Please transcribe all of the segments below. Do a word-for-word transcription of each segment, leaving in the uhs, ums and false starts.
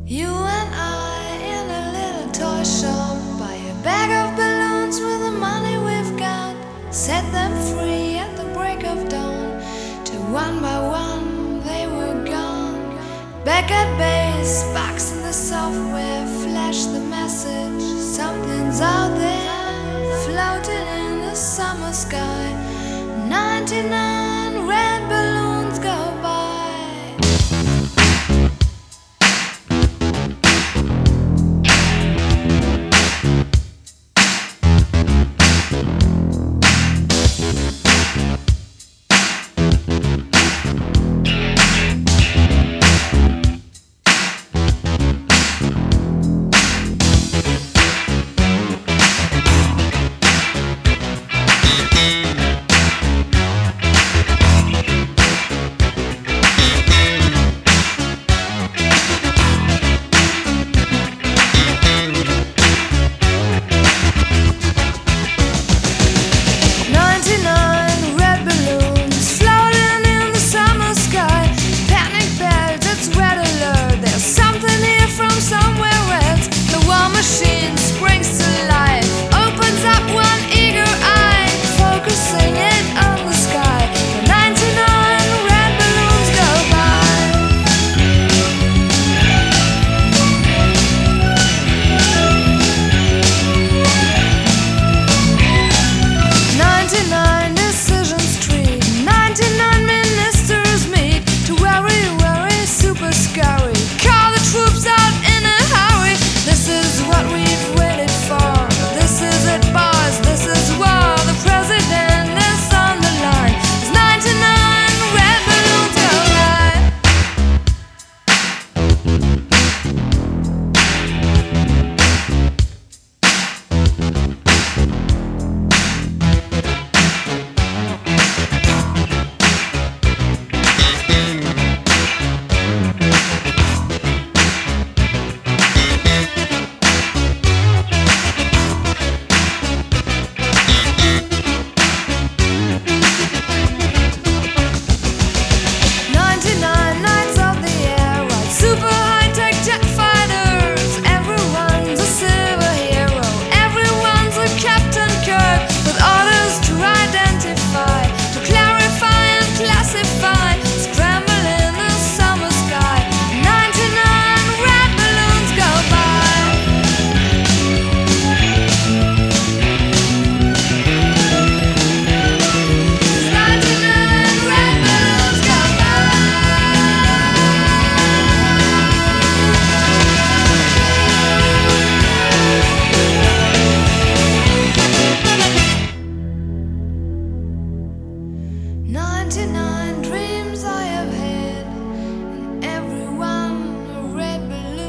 You and I in a little toy shop, buy a bag of balloons with the money we've got, set them free at the break of dawn, till one by one they were gone. Back at base, box in the software, flash the message, something's out there, floating in the summer sky. ninety-nine red balloons go by. ninety-nine dreams I have had, and every one a red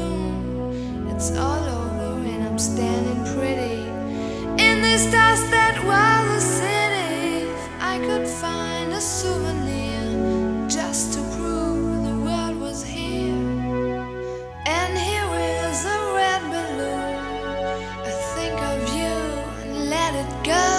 balloon. It's all over and I'm standing pretty in this dust that was a city. If I could find a souvenir just to prove the world was here. And here is a red balloon. I think of you and let it go.